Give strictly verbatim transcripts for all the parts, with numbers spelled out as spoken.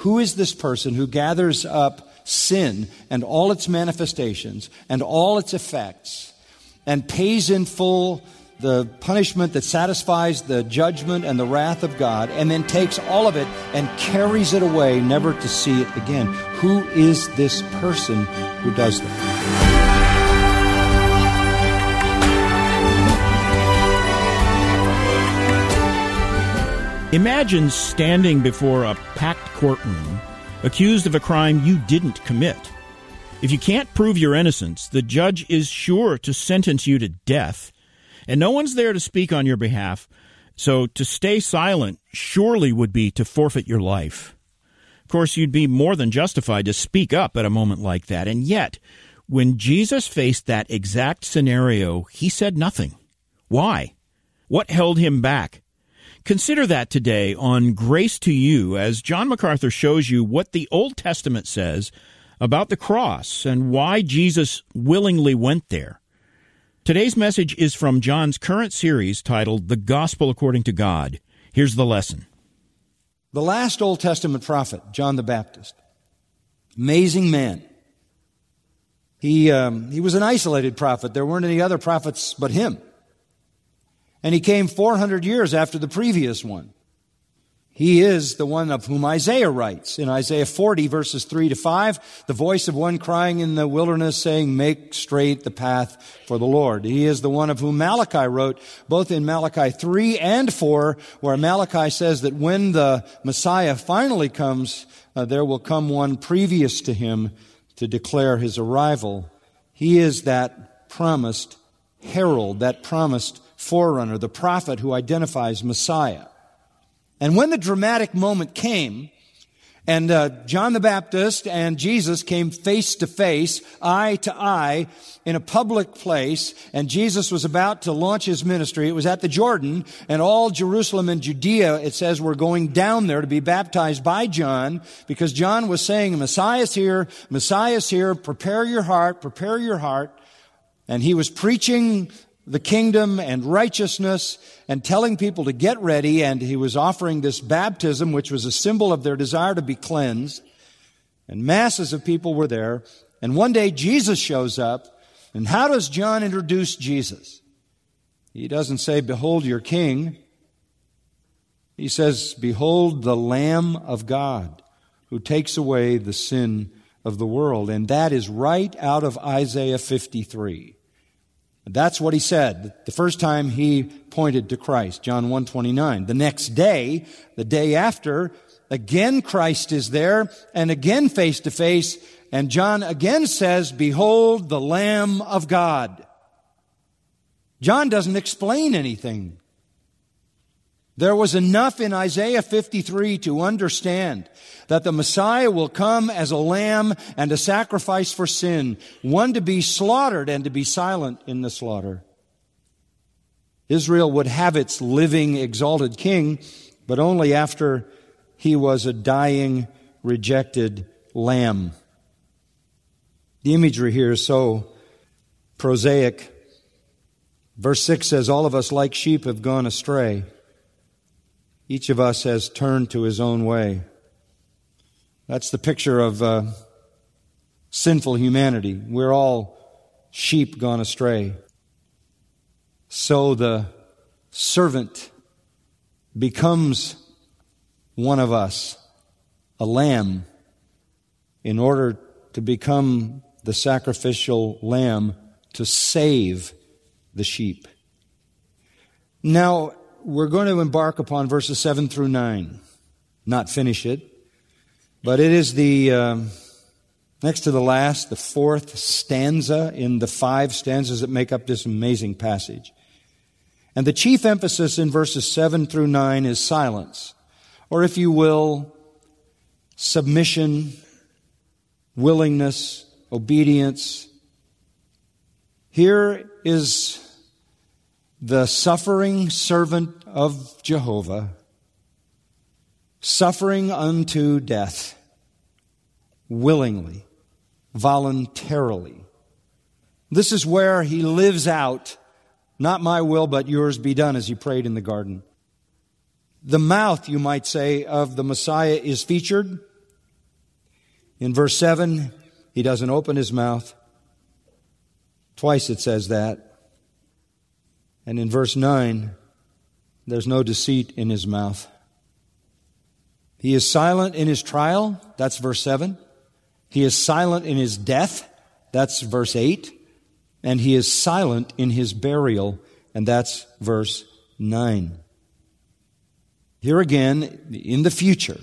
Who is this person who gathers up sin and all its manifestations and all its effects and pays in full the punishment that satisfies the judgment and the wrath of God, and then takes all of it and carries it away, never to see it again? Who is this person who does that? Imagine standing before a packed courtroom, accused of a crime you didn't commit. If you can't prove your innocence, the judge is sure to sentence you to death, and no one's there to speak on your behalf, so to stay silent surely would be to forfeit your life. Of course, you'd be more than justified to speak up at a moment like that, and yet, when Jesus faced that exact scenario, he said nothing. Why? What held him back? Consider that today on Grace to You, as John MacArthur shows you what the Old Testament says about the cross and why Jesus willingly went there. Today's message is from John's current series titled The Gospel According to God. Here's the lesson. The last Old Testament prophet, John the Baptist, amazing man. He, um, he was an isolated prophet. There weren't any other prophets but him. And he came four hundred years after the previous one. He is the one of whom Isaiah writes. In Isaiah forty, verses three to five, the voice of one crying in the wilderness saying, "Make straight the path for the Lord." He is the one of whom Malachi wrote, both in Malachi three and four, where Malachi says that when the Messiah finally comes, uh, there will come one previous to him to declare his arrival. He is that promised herald, that promised forerunner, the prophet who identifies Messiah. And when the dramatic moment came, and uh, John the Baptist and Jesus came face to face, eye to eye, in a public place, and Jesus was about to launch his ministry, it was at the Jordan, and all Jerusalem and Judea, it says, were going down there to be baptized by John, because John was saying, Messiah's here, Messiah's here, prepare your heart, prepare your heart. And he was preaching the kingdom and righteousness and telling people to get ready, and he was offering this baptism, which was a symbol of their desire to be cleansed. And masses of people were there. And one day Jesus shows up, and how does John introduce Jesus? He doesn't say, "Behold your king." He says, "Behold the Lamb of God who takes away the sin of the world." And that is right out of Isaiah fifty-three. That's what he said the first time he pointed to Christ, John one twenty-nine. The next day, the day after, again Christ is there, and again face to face, and John again says, "Behold the Lamb of God." John doesn't explain anything. There was enough in Isaiah fifty-three to understand that the Messiah will come as a lamb and a sacrifice for sin, one to be slaughtered and to be silent in the slaughter. Israel would have its living, exalted king, but only after he was a dying, rejected lamb. The imagery here is so prosaic. Verse six says, "All of us like sheep have gone astray. Each of us has turned to his own way." That's the picture of uh, sinful humanity. We're all sheep gone astray. So the servant becomes one of us, a lamb, in order to become the sacrificial lamb to save the sheep. Now, we're going to embark upon verses seven through nine. Not finish it. But it is the, uh, next to the last, the fourth stanza in the five stanzas that make up this amazing passage. And the chief emphasis in verses seven through nine is silence. Or if you will, submission, willingness, obedience. Here is the suffering servant of Jehovah, suffering unto death, willingly, voluntarily. This is where he lives out, "Not my will, but yours be done," as he prayed in the garden. The mouth, you might say, of the Messiah is featured. In verse seven, he doesn't open his mouth. Twice it says that. And in verse nine, there's no deceit in his mouth. He is silent in his trial. That's verse seven. He is silent in his death. That's verse eight. And he is silent in his burial. And that's verse nine. Here again, in the future,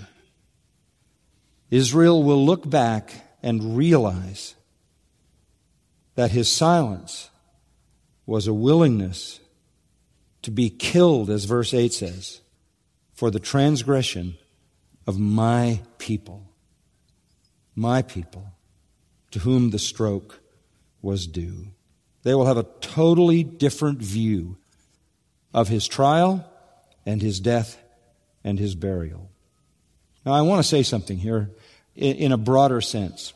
Israel will look back and realize that his silence was a willingness to be killed, as verse eight says, for the transgression of my people. My people, to whom the stroke was due. They will have a totally different view of his trial and his death and his burial. Now, I want to say something here in a broader sense.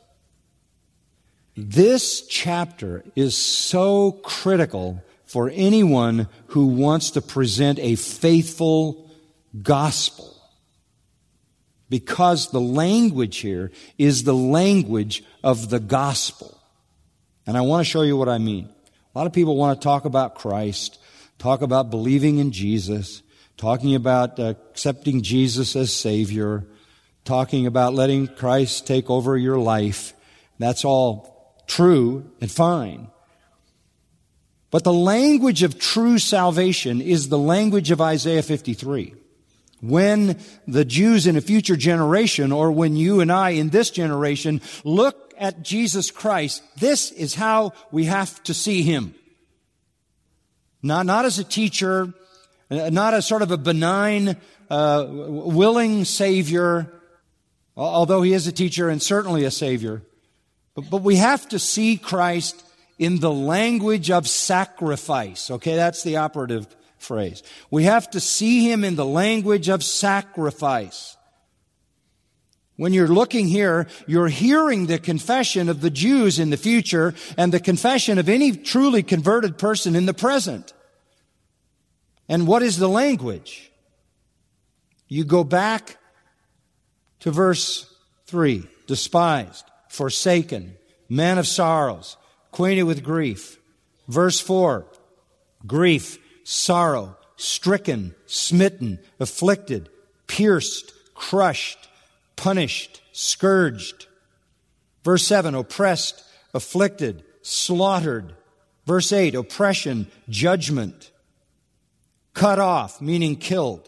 This chapter is so critical for anyone who wants to present a faithful gospel, because the language here is the language of the gospel. And I want to show you what I mean. A lot of people want to talk about Christ, talk about believing in Jesus, talking about uh, accepting Jesus as Savior, talking about letting Christ take over your life. That's all true and fine. But the language of true salvation is the language of Isaiah fifty-three. When the Jews in a future generation, or when you and I in this generation look at Jesus Christ, this is how we have to see Him. Not, not as a teacher, not as sort of a benign, uh, willing Savior, although He is a teacher and certainly a Savior. But, but we have to see Christ in the language of sacrifice. Okay, that's the operative phrase. We have to see Him in the language of sacrifice. When you're looking here, you're hearing the confession of the Jews in the future and the confession of any truly converted person in the present. And what is the language? You go back to verse three. Despised, forsaken, man of sorrows, acquainted with grief. Verse four. Grief, sorrow, stricken, smitten, afflicted, pierced, crushed, punished, scourged. Verse seven, oppressed, afflicted, slaughtered. Verse eight, oppression, judgment. Cut off, meaning killed.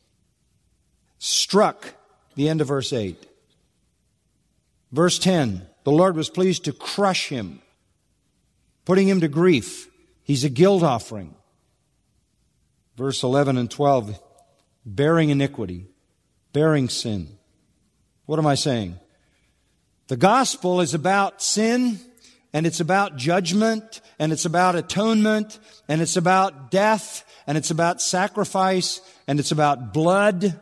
Struck, the end of verse eight. Verse ten, the Lord was pleased to crush him, putting him to grief. He's a guilt offering. Verse eleven and twelve, bearing iniquity, bearing sin. What am I saying? The gospel is about sin, and it's about judgment, and it's about atonement, and it's about death, and it's about sacrifice, and it's about blood.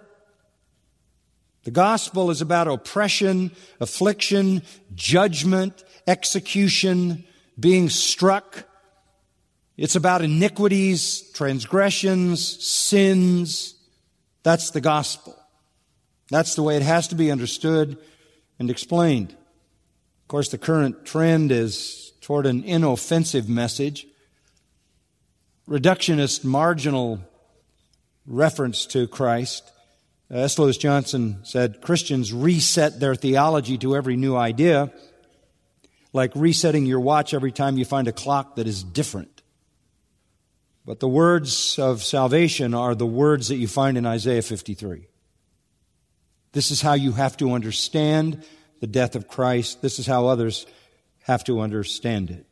The gospel is about oppression, affliction, judgment, execution, being struck. It's about iniquities, transgressions, sins. That's the gospel. That's the way it has to be understood and explained. Of course, the current trend is toward an inoffensive message. Reductionist, marginal reference to Christ. S. Lewis Johnson said, Christians reset their theology to every new idea, like resetting your watch every time you find a clock that is different. But the words of salvation are the words that you find in Isaiah fifty-three. This is how you have to understand the death of Christ. This is how others have to understand it.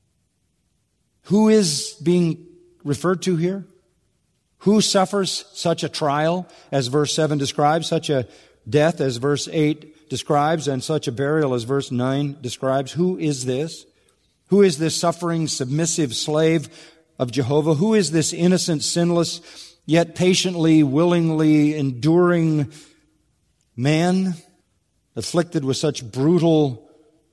Who is being referred to here? Who suffers such a trial as verse seven describes, such a death as verse eight describes, and such a burial as verse nine describes? Who is this? Who is this suffering, submissive slave of Jehovah? Who is this innocent, sinless, yet patiently, willingly enduring man, afflicted with such brutal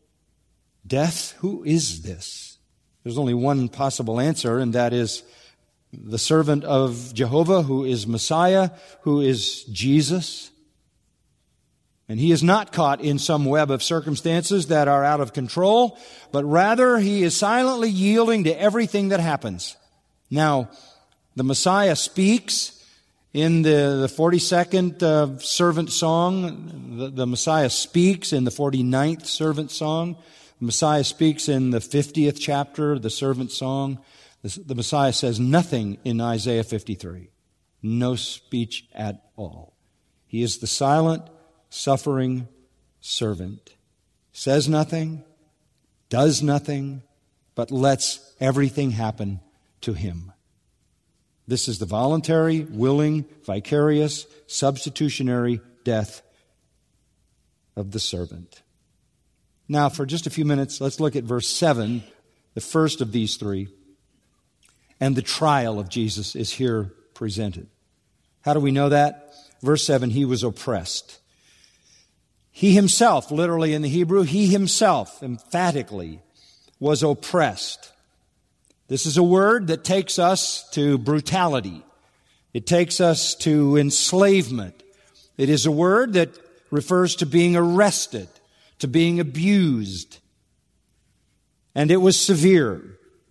death? Who is this? There's only one possible answer, and that is the servant of Jehovah, who is Messiah, who is Jesus. And he is not caught in some web of circumstances that are out of control, but rather he is silently yielding to everything that happens. Now, the Messiah speaks in the, the forty-second uh, servant song. The, the Messiah speaks in the forty-ninth servant song. The Messiah speaks in the fiftieth chapter, the servant song. The, the Messiah says nothing in Isaiah fifty-three. No speech at all. He is the silent, suffering servant. Says nothing, does nothing, but lets everything happen to him. This is the voluntary, willing, vicarious, substitutionary death of the servant. Now, for just a few minutes, let's look at verse seven, the first of these three. And the trial of Jesus is here presented. How do we know that? Verse seven, he was oppressed. He himself, literally in the Hebrew, he himself, emphatically, was oppressed. This is a word that takes us to brutality. It takes us to enslavement. It is a word that refers to being arrested, to being abused. And it was severe.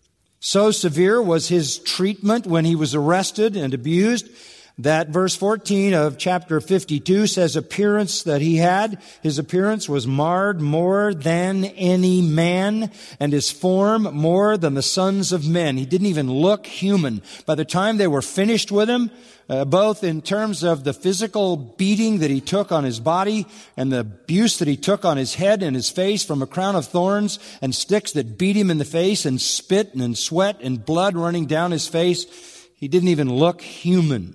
So severe was his treatment when he was arrested and abused that verse fourteen of chapter fifty-two says appearance that he had. His appearance was marred more than any man, and his form more than the sons of men. He didn't even look human. By the time they were finished with him, uh, both in terms of the physical beating that he took on his body and the abuse that he took on his head and his face from a crown of thorns and sticks that beat him in the face and spit and sweat and blood running down his face, he didn't even look human.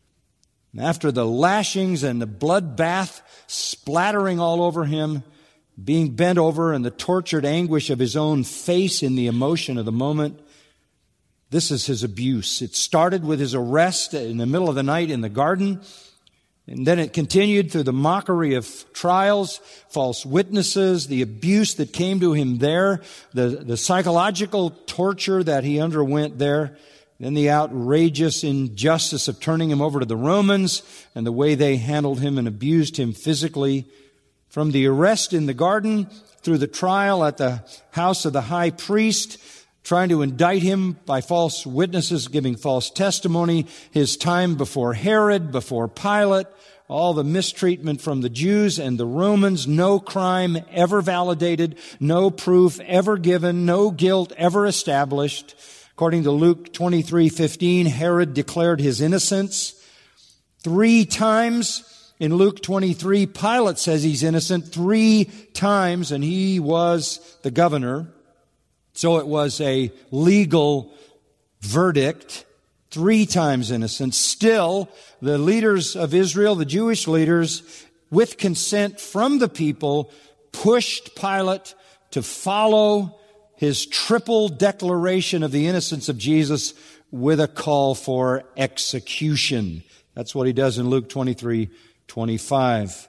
After the lashings and the bloodbath splattering all over him, being bent over and the tortured anguish of his own face in the emotion of the moment, this is his abuse. It started with his arrest in the middle of the night in the garden, and then it continued through the mockery of trials, false witnesses, the abuse that came to him there, the, the psychological torture that he underwent there, then the outrageous injustice of turning him over to the Romans and the way they handled him and abused him physically. From the arrest in the garden through the trial at the house of the high priest, trying to indict him by false witnesses, giving false testimony, his time before Herod, before Pilate, all the mistreatment from the Jews and the Romans, no crime ever validated, no proof ever given, no guilt ever established. According to Luke twenty-three fifteen, Herod declared his innocence. Three times in Luke twenty-three, Pilate says he's innocent three times, and he was the governor. So it was a legal verdict. Three times innocent. Still, the leaders of Israel, the Jewish leaders, with consent from the people, pushed Pilate to follow his triple declaration of the innocence of Jesus with a call for execution. That's what he does in Luke twenty-three twenty-five.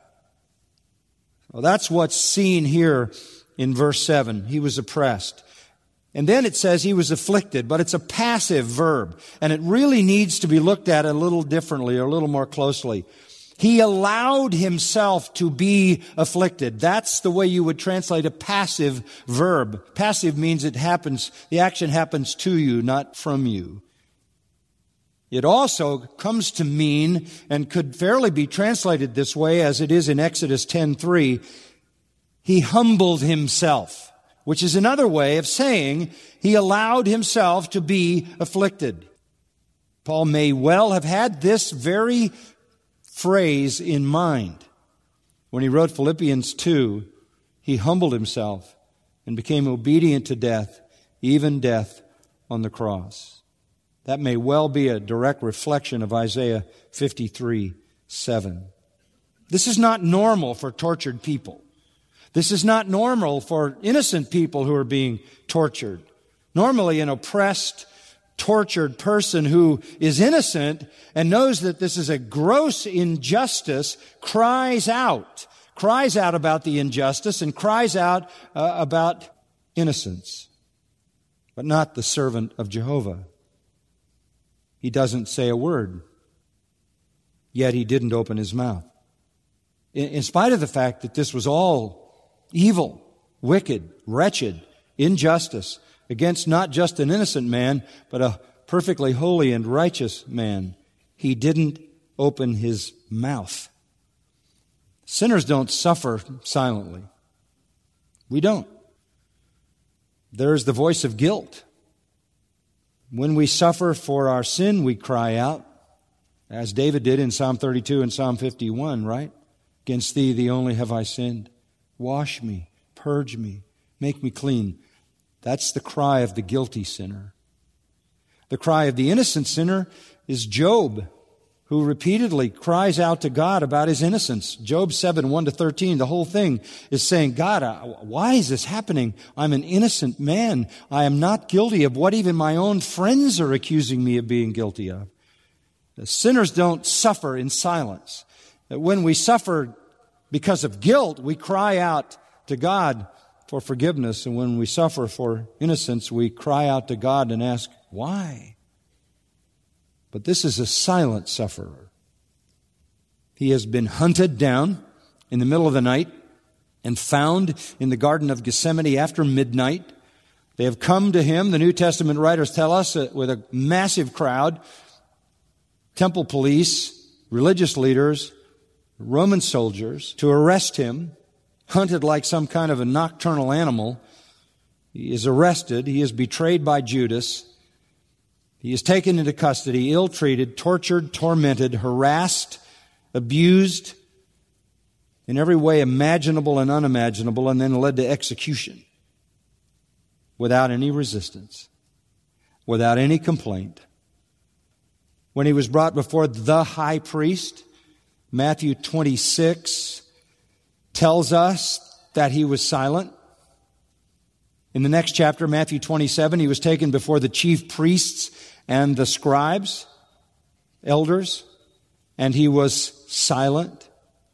Well, that's what's seen here in verse seven. He was oppressed. And then it says he was afflicted, but it's a passive verb. And it really needs to be looked at a little differently or a little more closely. He allowed himself to be afflicted. That's the way you would translate a passive verb. Passive means it happens, the action happens to you, not from you. It also comes to mean, and could fairly be translated this way as it is in Exodus ten three, he humbled himself, which is another way of saying he allowed himself to be afflicted. Paul may well have had this very phrase in mind. When he wrote Philippians two, he humbled himself and became obedient to death, even death on the cross. That may well be a direct reflection of Isaiah fifty-three seven. This is not normal for tortured people. This is not normal for innocent people who are being tortured. Normally, an oppressed, tortured person who is innocent and knows that this is a gross injustice cries out, cries out about the injustice and cries out uh, about innocence, but not the servant of Jehovah. He doesn't say a word, yet he didn't open his mouth. in, in spite of the fact that this was all evil, wicked, wretched, injustice against not just an innocent man, but a perfectly holy and righteous man, he didn't open his mouth. Sinners don't suffer silently. We don't. There is the voice of guilt. When we suffer for our sin, we cry out, as David did in Psalm thirty-two and Psalm fifty-one, right? Against thee, thee only have I sinned. Wash me, purge me, make me clean. That's the cry of the guilty sinner. The cry of the innocent sinner is Job, who repeatedly cries out to God about his innocence. Job seven, one to thirteen, the whole thing is saying, God, why is this happening? I'm an innocent man. I am not guilty of what even my own friends are accusing me of being guilty of. Sinners don't suffer in silence. When we suffer because of guilt, we cry out to God for forgiveness. And when we suffer for innocence, we cry out to God and ask, why? But this is a silent sufferer. He has been hunted down in the middle of the night and found in the Garden of Gethsemane after midnight. They have come to him, the New Testament writers tell us, uh, with a massive crowd, temple police, religious leaders, Roman soldiers, to arrest him, hunted like some kind of a nocturnal animal. He is arrested. He is betrayed by Judas. He is taken into custody, ill-treated, tortured, tormented, harassed, abused in every way imaginable and unimaginable, and then led to execution without any resistance, without any complaint. When he was brought before the high priest, Matthew twenty-six tells us that he was silent. In the next chapter, Matthew twenty-seven, he was taken before the chief priests and the scribes, elders, and he was silent.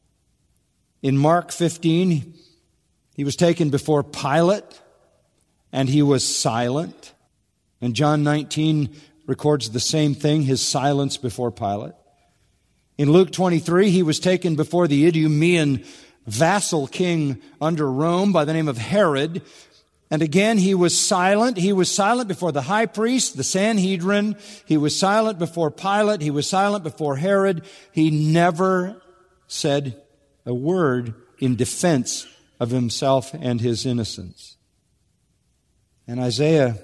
In Mark fifteen, he was taken before Pilate, and he was silent. And John nineteen records the same thing, his silence before Pilate. In Luke twenty-three, he was taken before the Idumean vassal king under Rome by the name of Herod. And again, he was silent. He was silent before the high priest, the Sanhedrin. He was silent before Pilate. He was silent before Herod. He never said a word in defense of himself and his innocence. And Isaiah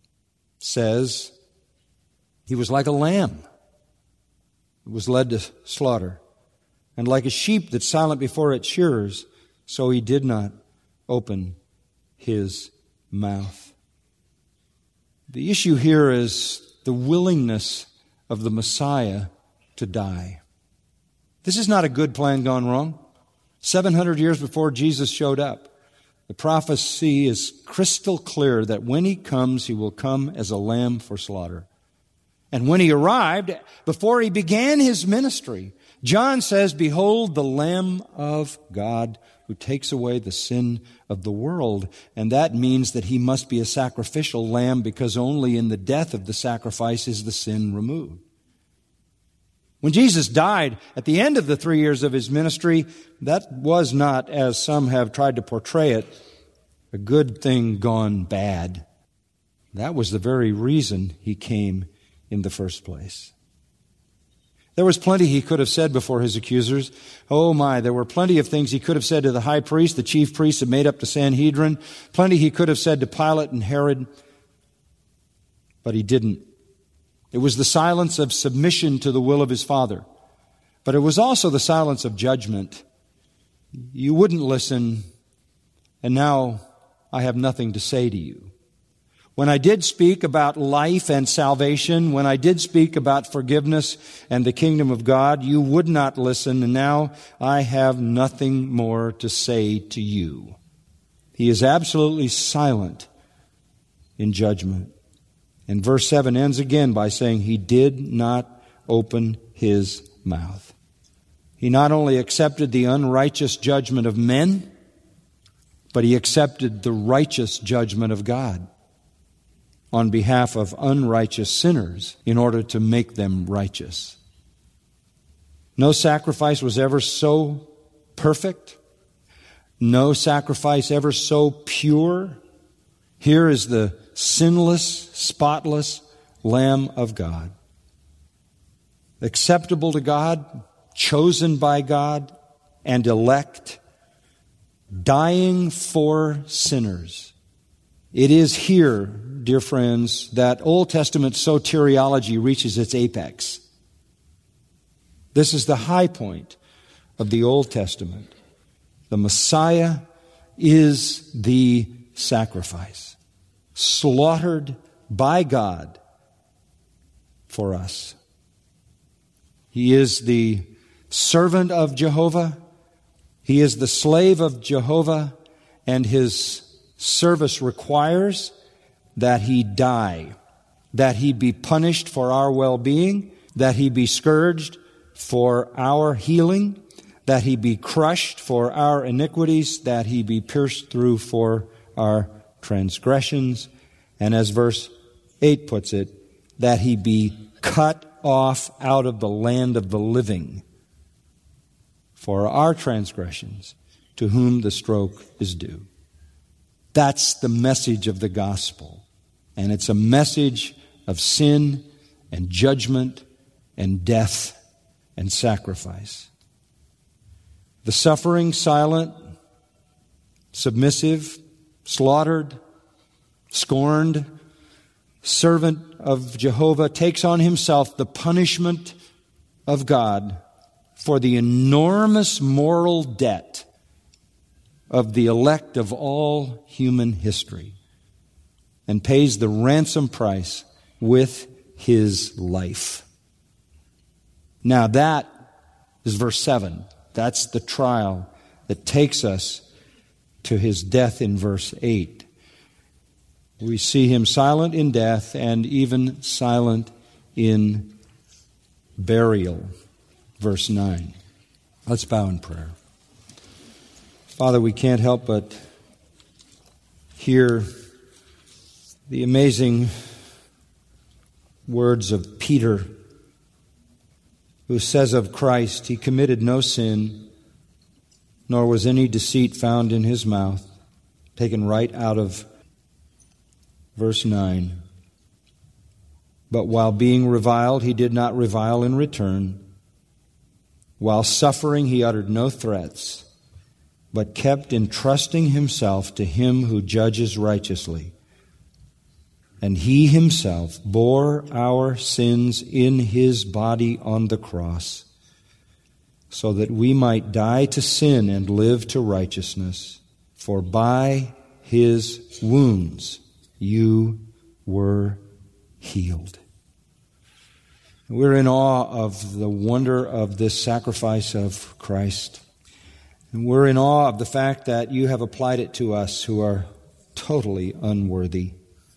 says he was like a lamb that was led to slaughter, and like a sheep that's silent before its shearers, so he did not open his mouth. The issue here is the willingness of the Messiah to die. This is not a good plan gone wrong. seven hundred years before Jesus showed up, the prophecy is crystal clear that when he comes, he will come as a lamb for slaughter. And when he arrived, before he began his ministry, John says, "Behold the Lamb of God who takes away the sin of the world." And that means that he must be a sacrificial lamb, because only in the death of the sacrifice is the sin removed. When Jesus died at the end of the three years of his ministry, that was not, as some have tried to portray it, a good thing gone bad. That was the very reason he came in the first place. There was plenty he could have said before his accusers. Oh my, there were plenty of things he could have said to the high priest, the chief priests that made up the Sanhedrin. Plenty he could have said to Pilate and Herod. But he didn't. It was the silence of submission to the will of his Father. But it was also the silence of judgment. You wouldn't listen, and now I have nothing to say to you. When I did speak about life and salvation, when I did speak about forgiveness and the kingdom of God, you would not listen, and now I have nothing more to say to you. He is absolutely silent in judgment. And verse seven ends again by saying he did not open his mouth. He not only accepted the unrighteous judgment of men, but he accepted the righteous judgment of God on behalf of unrighteous sinners in order to make them righteous. No sacrifice was ever so perfect, no sacrifice ever so pure. Here is the sinless, spotless Lamb of God. Acceptable to God, chosen by God, and elect, dying for sinners. It is here, dear friends, that Old Testament soteriology reaches its apex. This is the high point of the Old Testament. The Messiah is the sacrifice, slaughtered by God for us. He is the servant of Jehovah. He is the slave of Jehovah, and his service requires that he die, that he be punished for our well-being, that he be scourged for our healing, that he be crushed for our iniquities, that he be pierced through for our transgressions, and as verse eight puts it, that he be cut off out of the land of the living for our transgressions, to whom the stroke is due. That's the message of the gospel. And it's a message of sin and judgment and death and sacrifice. The suffering, silent, submissive, slaughtered, scorned servant of Jehovah takes on himself the punishment of God for the enormous moral debt of the elect of all human history, and pays the ransom price with his life. Now that is verse seven. That's the trial that takes us to his death in verse eight. We see him silent in death and even silent in burial. Verse nine. Let's bow in prayer. Father, we can't help but hear the amazing words of Peter, who says of Christ, he committed no sin, nor was any deceit found in his mouth, taken right out of verse nine. But while being reviled, he did not revile in return. While suffering, he uttered no threats, but kept entrusting himself to him who judges righteously. And he himself bore our sins in his body on the cross, so that we might die to sin and live to righteousness. For by his wounds you were healed. We're in awe of the wonder of this sacrifice of Christ. And we're in awe of the fact that you have applied it to us who are totally unworthy.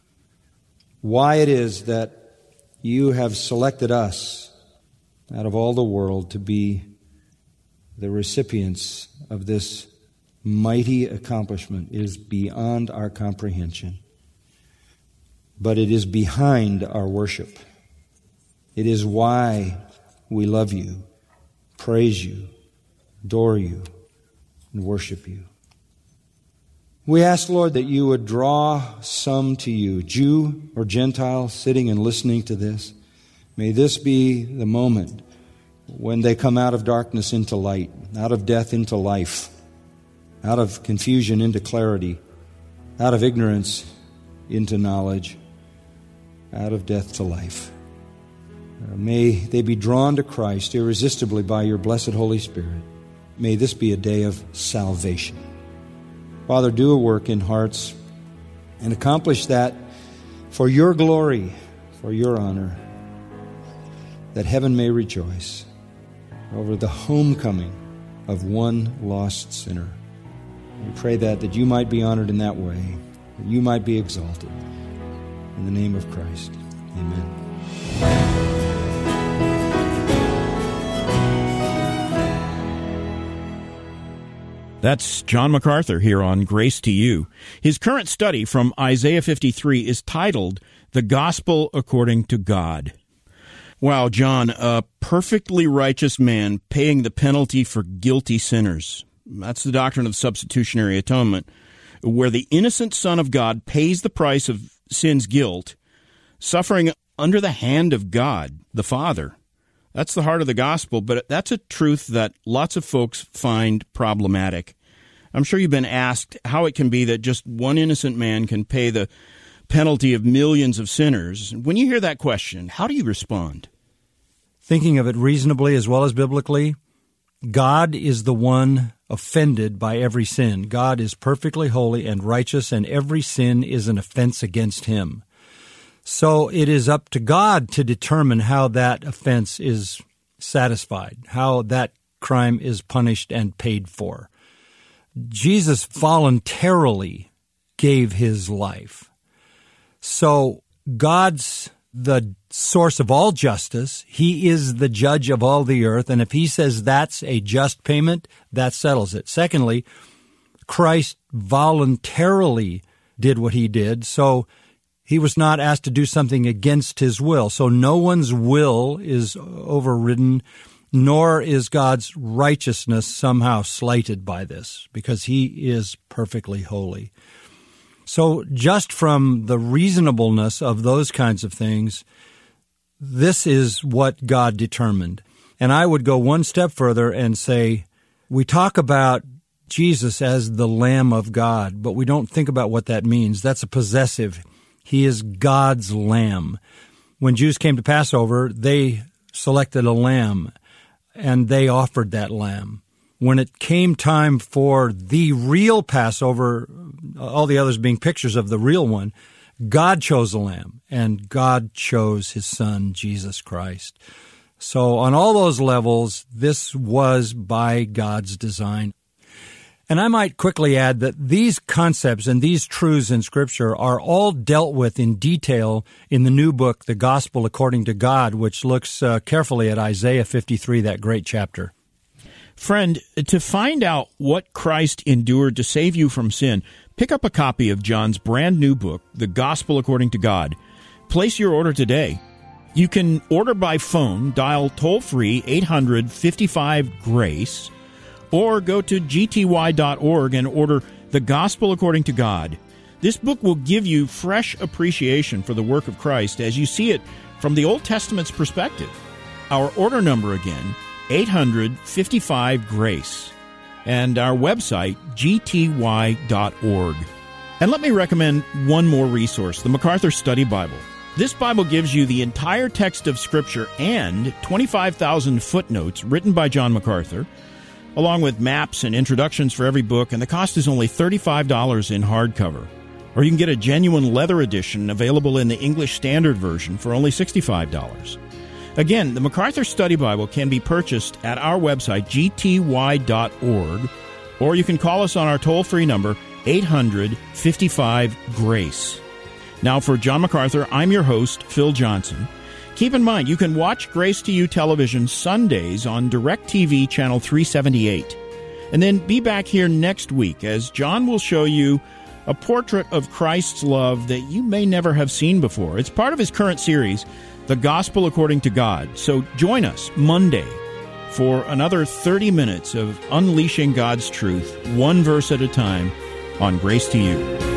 Why it is that you have selected us out of all the world to be the recipients of this mighty accomplishment is beyond our comprehension. But it is behind our worship. It is why we love you, praise you, adore you, and worship you. We ask, Lord, that you would draw some to you, Jew or Gentile, sitting and listening to this. May this be the moment when they come out of darkness into light, out of death into life, out of confusion into clarity, out of ignorance into knowledge, out of death to life. Uh, may they be drawn to Christ irresistibly by your blessed Holy Spirit. May this be a day of salvation. Father, do a work in hearts and accomplish that for your glory, for your honor, that heaven may rejoice over the homecoming of one lost sinner. We pray that, that you might be honored in that way, that you might be exalted. In the name of Christ, amen. That's John MacArthur here on Grace to You. His current study from Isaiah fifty-three is titled, The Gospel According to God. Wow, John, a perfectly righteous man paying the penalty for guilty sinners. That's the doctrine of substitutionary atonement, where the innocent Son of God pays the price of sin's guilt, suffering under the hand of God, the Father. That's the heart of the gospel, but that's a truth that lots of folks find problematic. I'm sure you've been asked how it can be that just one innocent man can pay the penalty of millions of sinners. When you hear that question, how do you respond? Thinking of it reasonably as well as biblically, God is the one offended by every sin. God is perfectly holy and righteous, and every sin is an offense against him. So it is up to God to determine how that offense is satisfied, how that crime is punished and paid for. Jesus voluntarily gave his life. So God's the source of all justice. He is the judge of all the earth. And if he says that's a just payment, that settles it. Secondly, Christ voluntarily did what he did. So he was not asked to do something against his will. So no one's will is overridden, nor is God's righteousness somehow slighted by this, because he is perfectly holy. So just from the reasonableness of those kinds of things, this is what God determined. And I would go one step further and say, we talk about Jesus as the Lamb of God, but we don't think about what that means. That's a possessive. He is God's Lamb. When Jews came to Passover, they selected a lamb, and they offered that lamb. When it came time for the real Passover, all the others being pictures of the real one, God chose a lamb, and God chose his Son, Jesus Christ. So on all those levels, this was by God's design. And I might quickly add that these concepts and these truths in Scripture are all dealt with in detail in the new book, The Gospel According to God, which looks uh, carefully at Isaiah fifty-three, that great chapter. Friend, to find out what Christ endured to save you from sin, pick up a copy of John's brand new book, The Gospel According to God. Place your order today. You can order by phone, dial toll-free eight hundred fifty-five GRACE, or go to g t y dot org and order The Gospel According to God. This book will give you fresh appreciation for the work of Christ as you see it from the Old Testament's perspective. Our order number again, eight hundred fifty-five GRACE, and our website, g t y dot org. And let me recommend one more resource, the MacArthur Study Bible. This Bible gives you the entire text of Scripture and twenty-five thousand footnotes written by John MacArthur, along with maps and introductions for every book, and the cost is only thirty-five dollars in hardcover. Or you can get a genuine leather edition available in the English Standard Version for only sixty-five dollars. Again, the MacArthur Study Bible can be purchased at our website, g t y dot org, or you can call us on our toll-free number, eight hundred fifty-five GRACE. Now, for John MacArthur, I'm your host, Phil Johnson. Keep in mind, you can watch Grace to You television Sundays on DirecTV Channel three seventy-eight. And then be back here next week as John will show you a portrait of Christ's love that you may never have seen before. It's part of his current series, The Gospel According to God. So join us Monday for another thirty minutes of unleashing God's truth, one verse at a time, on Grace to You.